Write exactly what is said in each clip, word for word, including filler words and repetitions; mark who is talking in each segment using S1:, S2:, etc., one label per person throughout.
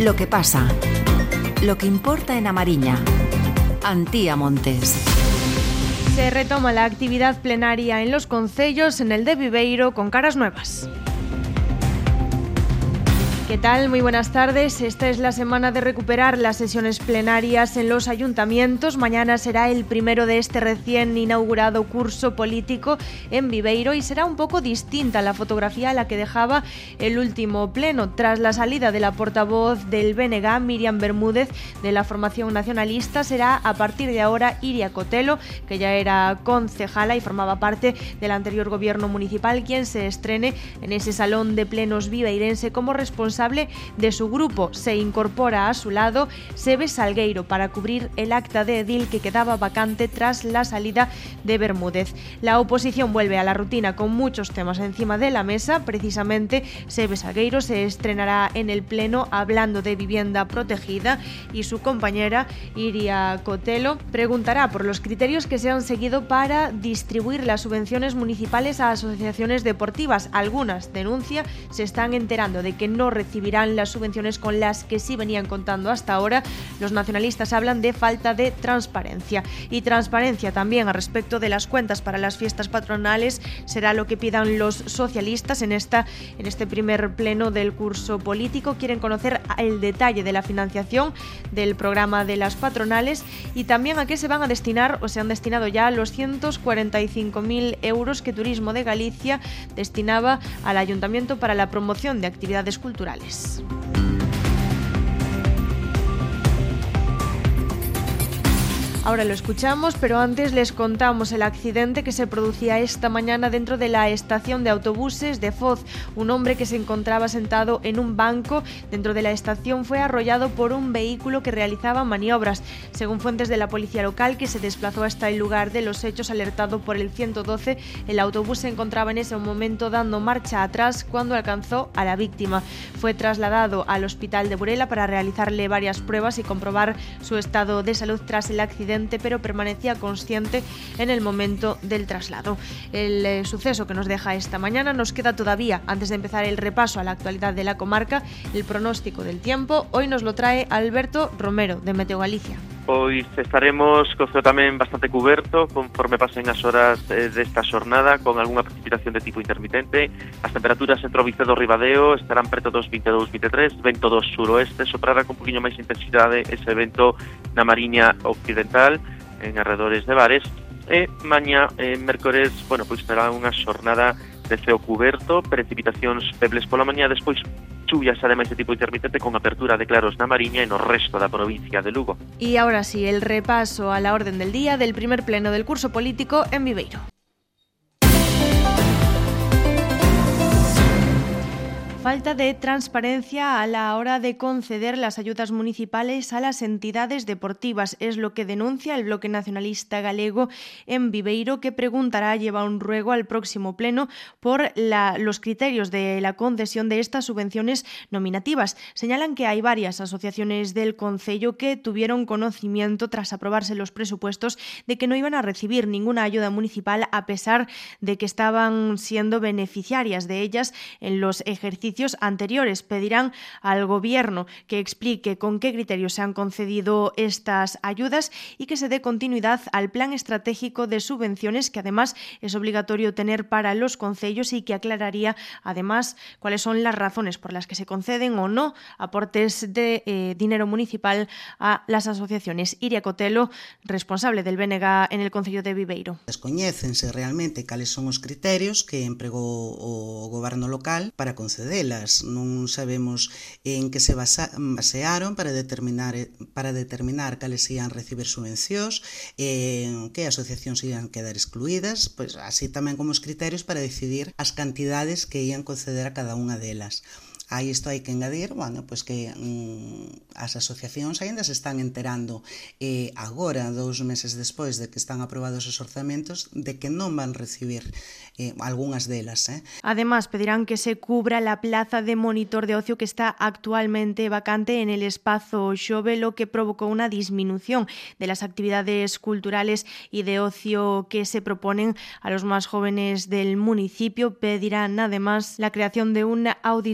S1: Lo que pasa, lo que importa en A Mariña. Antía Montes.
S2: Se retoma la actividad plenaria en los concellos en el de Viveiro con caras nuevas. ¿Qué tal? Muy buenas tardes. Esta es la semana de recuperar las sesiones plenarias en los ayuntamientos. Mañana será el primero de este recién inaugurado curso político en Viveiro y será un poco distinta la fotografía a la que dejaba el último pleno. Tras la salida de la portavoz del B N G, Miriam Bermúdez, de la formación nacionalista, será a partir de ahora Iria Cotelo, que ya era concejala y formaba parte del anterior gobierno municipal, quien se estrene en ese salón de plenos viveirense como responsable de su grupo. Se incorpora a su lado Sebe Salgueiro para cubrir el acta de edil que quedaba vacante tras la salida de Bermúdez. La oposición vuelve a la rutina con muchos temas encima de la mesa. Precisamente Sebe Salgueiro se estrenará en el pleno hablando de vivienda protegida y su compañera Iria Cotelo preguntará por los criterios que se han seguido para distribuir las subvenciones municipales a asociaciones deportivas. Algunas, denuncia, se están enterando de que no recibirán las subvenciones con las que sí venían contando hasta ahora. Los nacionalistas hablan de falta de transparencia. Y transparencia también a respecto de las cuentas para las fiestas patronales será lo que pidan los socialistas en, esta, en este primer pleno del curso político. Quieren conocer el detalle de la financiación del programa de las patronales y también a qué se van a destinar o se han destinado ya los ciento cuarenta y cinco mil euros que Turismo de Galicia destinaba al Ayuntamiento para la promoción de actividades culturales. Ahora lo escuchamos, pero antes les contamos el accidente que se producía esta mañana dentro de la estación de autobuses de Foz. Un hombre que se encontraba sentado en un banco dentro de la estación fue arrollado por un vehículo que realizaba maniobras. Según fuentes de la policía local, que se desplazó hasta el lugar de los hechos alertado por el ciento doce, el autobús se encontraba en ese momento dando marcha atrás cuando alcanzó a la víctima. Fue trasladado al hospital de Burela para realizarle varias pruebas y comprobar su estado de salud tras el accidente, pero permanecía consciente en el momento del traslado. El eh, suceso que nos deja esta mañana nos queda todavía, antes de empezar el repaso a la actualidad de la comarca, el pronóstico del tiempo. Hoy nos lo trae Alberto Romero, de Meteo Galicia.
S3: Pois estaremos co ceo tamén bastante cuberto conforme pasen as horas eh, desta xornada, con algunha precipitación de tipo intermitente. As temperaturas entre o Vicedo e Ribadeo estarán preto dos veintidós veintitrés, vento do suroeste, soprará con un poquinho máis intensidade ese vento na Mariña Occidental, en arredores de Bares. E mañá, eh, mércores, bueno, pois será unha xornada de ceo cuberto, precipitacións febles pola mañá, despois chuvias ademais de tipo intermitente con apertura de claros na Mariña e no resto da provincia de Lugo.
S2: Y ahora sí, el repaso a la orden del día del primer pleno del curso político en Viveiro. Falta de transparencia a la hora de conceder las ayudas municipales a las entidades deportivas. Es lo que denuncia el Bloque Nacionalista Galego en Viveiro, que preguntará, lleva un ruego al próximo pleno por la, los criterios de la concesión de estas subvenciones nominativas. Señalan que hay varias asociaciones del concello que tuvieron conocimiento tras aprobarse los presupuestos de que no iban a recibir ninguna ayuda municipal, a pesar de que estaban siendo beneficiarias de ellas en los ejercicios anteriores. Pedirán al Gobierno que explique con qué criterios se han concedido estas ayudas y que se dé continuidad al plan estratégico de subvenciones, que además es obligatorio tener para los concellos, y que aclararía además cuáles son las razones por las que se conceden o no aportes de eh, dinero municipal a las asociaciones. Iria Cotelo, responsable del B N G en el Concello de Viveiro.
S4: Descoñécense realmente cales son os criterios que empregou o Goberno local para conceder. Non sabemos en que se basa, basearon para determinar para determinar cales ian recibir subvencións, en que asociacións ian quedar excluídas, pois así tamén como os criterios para decidir as cantidades que ian conceder a cada unha delas. A isto hai que engadir, bueno, pois que mm, as asociacións aínda se están enterando eh, agora, dous meses despois de que están aprobados os orzamentos, de que non van recibir eh, algunhas delas. Eh.
S2: Además, pedirán que se cubra la plaza de monitor de ocio que está actualmente vacante en el espacio Xove, lo que provocó una disminución de las actividades culturales y de ocio que se proponen a los más jóvenes del municipio. Pedirán además la creación de un auditorio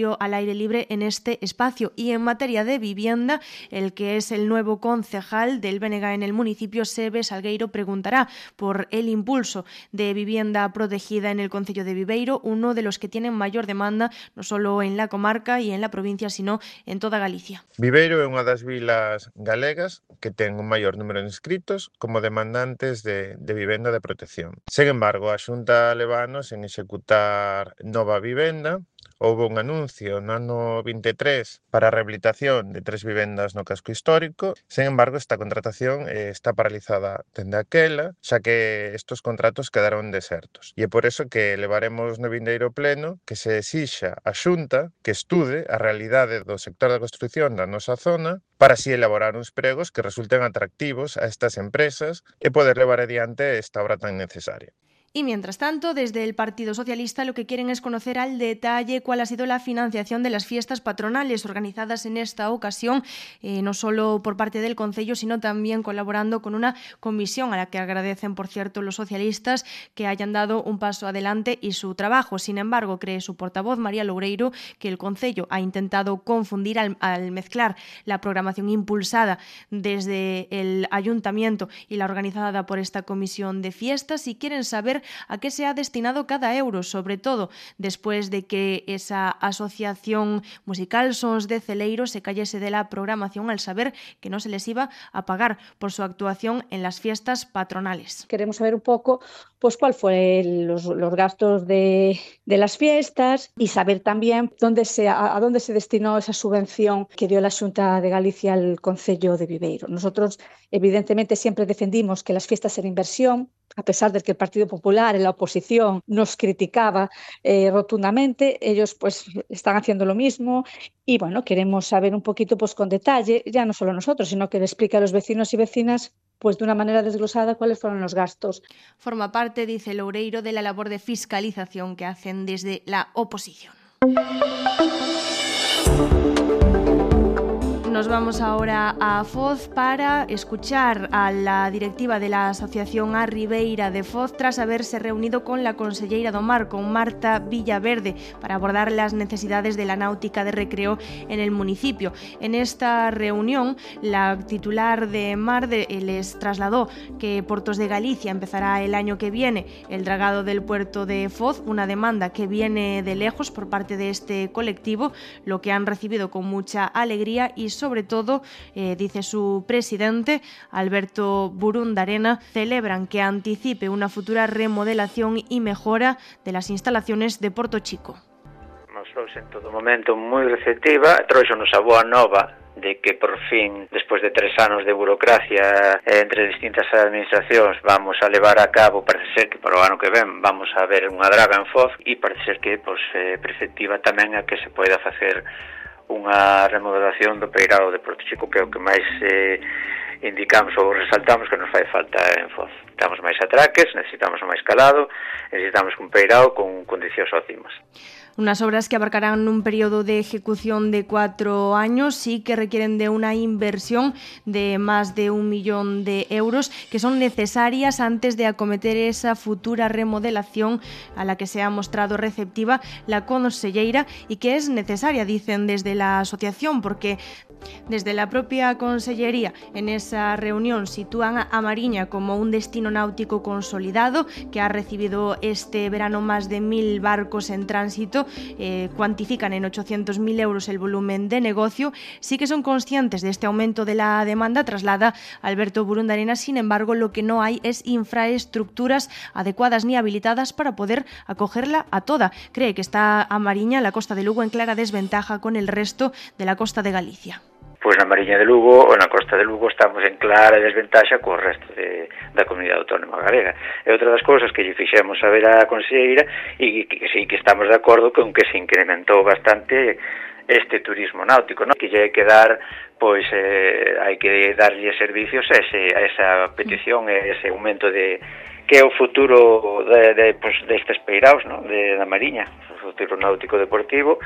S2: ocio al aire libre en este espacio. Y en materia de vivienda, el que es el nuevo concejal del B N G en el municipio, Sebe Salgueiro, preguntará por el impulso de vivienda protegida en el concello de Viveiro, uno de los que tienen mayor demanda no solo en la comarca y en la provincia, sino en toda Galicia.
S5: Viveiro é unha das vilas galegas que ten un maior número de inscritos como demandantes de, de vivenda de protección. Sen embargo, a Xunta levanos en executar nova vivenda. Houve un anuncio no ano vinte e tres para a rehabilitación de tres vivendas no casco histórico. Sen embargo, esta contratación eh, está paralizada dende aquela, xa que estos contratos quedaron desertos. E é por eso que levaremos no vindeiro pleno que se exixa a Xunta que estude a realidade do sector da construción da nosa zona para así elaborar uns pregos que resulten atractivos a estas empresas e poder levar adiante esta obra tan necesaria.
S2: Y mientras tanto, desde el Partido Socialista lo que quieren es conocer al detalle cuál ha sido la financiación de las fiestas patronales organizadas en esta ocasión, eh, no solo por parte del Concello, sino también colaborando con una comisión a la que agradecen, por cierto, los socialistas que hayan dado un paso adelante y su trabajo. Sin embargo, cree su portavoz, María Loureiro, que el Concello ha intentado confundir al, al mezclar la programación impulsada desde el Ayuntamiento y la organizada por esta comisión de fiestas, y quieren saber a qué se ha destinado cada euro, sobre todo después de que esa asociación musical Sons de Celeiro se cayese de la programación al saber que no se les iba a pagar por su actuación en las fiestas patronales.
S6: Queremos saber un poco pues cuál fue los, los gastos de, de las fiestas y saber también dónde se, a, a dónde se destinó esa subvención que dio la Xunta de Galicia al Concello de Viveiro. Nosotros, evidentemente, siempre defendimos que las fiestas eran inversión, a pesar de que el Partido Popular en la oposición nos criticaba eh, rotundamente. Ellos pues están haciendo lo mismo y bueno, queremos saber un poquito pues con detalle, ya no solo nosotros, sino que le explique a los vecinos y vecinas pues de una manera desglosada cuáles fueron los gastos.
S2: Forma parte, dice Loureiro, de la labor de fiscalización que hacen desde la oposición. Nos vamos ahora a Foz para escuchar a la directiva de la Asociación A Ribeira de Foz tras haberse reunido con la conselleira do Mar, con Marta Villaverde, para abordar las necesidades de la náutica de recreo en el municipio. En esta reunión, la titular de Mar de, les trasladó que Portos de Galicia empezará el año que viene el dragado del puerto de Foz, una demanda que viene de lejos por parte de este colectivo, lo que han recibido con mucha alegría y sobre todo, eh, dice su presidente, Alberto Burundarena, celebran que anticipe una futura remodelación y mejora de las instalaciones de Porto Chico.
S7: Mostrouse en todo momento moi receptiva, trouxonos a boa nova de que por fin, despois de tres anos de burocracia entre distintas administracións, vamos a levar a cabo, parece ser que para o ano que ven vamos a ver unha draga en Foz e parece ser que pues, eh, preceptiva tamén a que se poida facer unha remodelación do peirao de Porto Chico, que é o que máis eh, indicamos ou resaltamos que nos fai falta en Foz. Necesitamos máis atraques, necesitamos máis calado, necesitamos un peirao con condicións óptimas.
S2: Unas obras que abarcarán un periodo de ejecución de cuatro años y que requieren de una inversión de más de un millón de euros que son necesarias antes de acometer esa futura remodelación a la que se ha mostrado receptiva la conselleira y que es necesaria, dicen desde la asociación, porque desde la propia consellería en esa reunión sitúan a Mariña como un destino náutico consolidado que ha recibido este verano más de mil barcos en tránsito. Eh, cuantifican en ochocientos mil euros el volumen de negocio. Sí que son conscientes de este aumento de la demanda, traslada Alberto Burundarena. Sin embargo, lo que no hay es infraestructuras adecuadas ni habilitadas para poder acogerla a toda. Cree que está a Mariña, la costa de Lugo, en clara desventaja con el resto de la costa de Galicia.
S7: Pois na Mariña de Lugo ou na costa de Lugo estamos en clara desventaxa co resto de, da comunidade autónoma galega. É outra das cousas que lle fixemos saber á conselleira e que, que sí que estamos de acordo con que se incrementou bastante este turismo náutico, ¿no? Que lle hai que dar, pois, eh, hai que darlle servicios a, ese, a esa petición, a ese aumento de que é o futuro de, de, pues, destes peiraos, ¿no? De, da Mariña, o futuro náutico deportivo,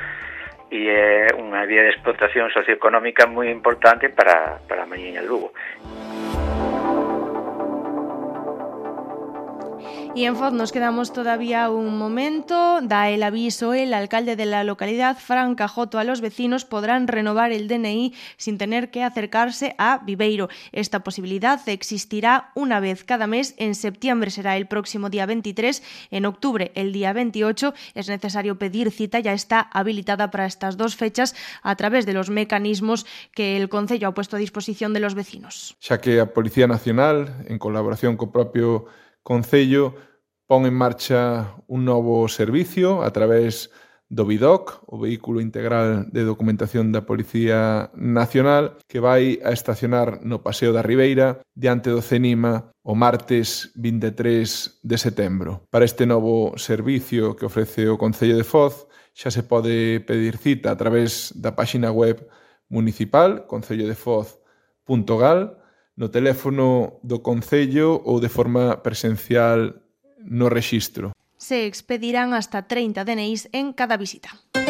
S7: e é unha vía de explotación socioeconómica moi importante para, para a Mariña de Lugo.
S2: Y en Foz nos quedamos todavía un momento. Da el aviso el alcalde de la localidad, Fran Cajoto, a los vecinos podrán renovar el D N I sin tener que acercarse a Viveiro. Esta posibilidad existirá una vez cada mes. En septiembre será el próximo día veintitrés. En octubre, el día veintiocho. Es necesario pedir cita. Ya está habilitada para estas dos fechas a través de los mecanismos que el Concello ha puesto a disposición de los vecinos.
S8: Xa que a Policía Nacional, en colaboración co propio Concello, pon en marcha un novo servicio a través do V I D O C, o Vehículo Integral de Documentación da Policía Nacional, que vai a estacionar no Paseo da Ribeira diante do CENIMA o martes vinte e tres de setembro. Para este novo servicio que ofrece o Concello de Foz, xa se pode pedir cita a través da páxina web municipal concello de foz punto gal, no teléfono do Concello ou de forma presencial no rexistro.
S2: Se expedirán hasta treinta D N Is en cada visita.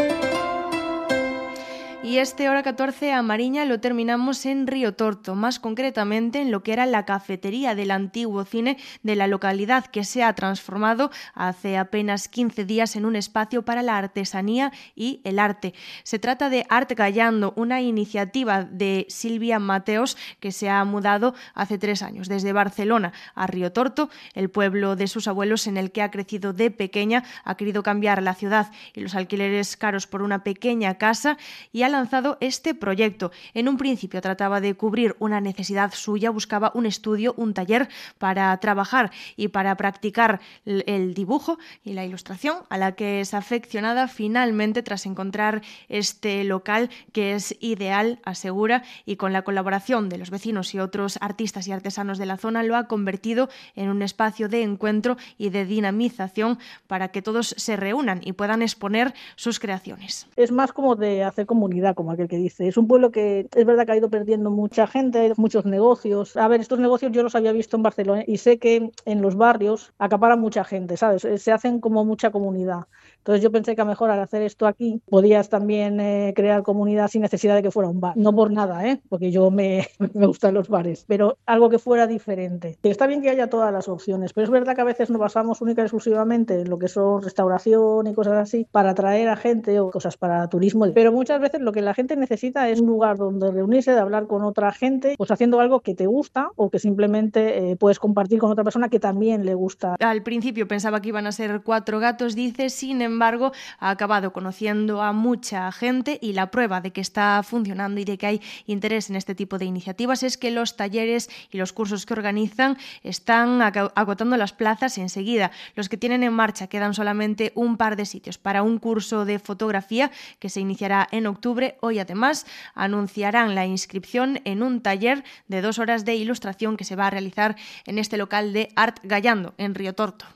S2: Y este hora catorce a Mariña lo terminamos en Río Torto, más concretamente en lo que era la cafetería del antiguo cine de la localidad, que se ha transformado hace apenas quince días en un espacio para la artesanía y el arte. Se trata de Art Gallando, una iniciativa de Silvia Mateos que se ha mudado hace tres años desde Barcelona a Río Torto, el pueblo de sus abuelos en el que ha crecido de pequeña. Ha querido cambiar la ciudad y los alquileres caros por una pequeña casa y ha lanzado este proyecto. En un principio trataba de cubrir una necesidad suya, buscaba un estudio, un taller para trabajar y para practicar el dibujo y la ilustración, a la que es afeccionada finalmente tras encontrar este local que es ideal, asegura, y con la colaboración de los vecinos y otros artistas y artesanos de la zona lo ha convertido en un espacio de encuentro y de dinamización para que todos se reúnan y puedan exponer sus creaciones.
S6: Es más como de hacer comunidad, como aquel que dice. Es un pueblo que es verdad que ha ido perdiendo mucha gente, muchos negocios. A ver, estos negocios yo los había visto en Barcelona y sé que en los barrios acaparan mucha gente, ¿sabes? Se hacen como mucha comunidad. Entonces yo pensé que a mejor al hacer esto aquí podías también eh, crear comunidad sin necesidad de que fuera un bar. No por nada, ¿eh? Porque yo me, me gustan los bares, pero algo que fuera diferente. Está bien que haya todas las opciones, pero es verdad que a veces nos basamos única y exclusivamente en lo que son restauración y cosas así para atraer a gente o cosas para turismo. Pero muchas veces lo que la gente necesita es un lugar donde reunirse, de hablar con otra gente, pues haciendo algo que te gusta o que simplemente eh, puedes compartir con otra persona que también le gusta.
S2: Al principio pensaba que iban a ser cuatro gatos, dice, sin embargo, ha acabado conociendo a mucha gente y la prueba de que está funcionando y de que hay interés en este tipo de iniciativas es que los talleres y los cursos que organizan están agotando las plazas enseguida. Los que tienen en marcha quedan solamente un par de sitios para un curso de fotografía que se iniciará en octubre. Hoy además anunciarán la inscripción en un taller de dos horas de ilustración que se va a realizar en este local de Art Gallando, en Río Torto.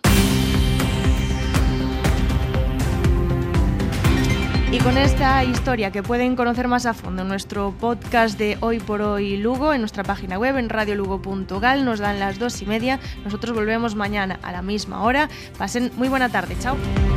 S2: Y con esta historia que pueden conocer más a fondo en nuestro podcast de Hoy por Hoy Lugo, en nuestra página web en radio lugo punto gal, nos dan las dos y media. Nosotros volvemos mañana a la misma hora. Pasen muy buena tarde. Chao.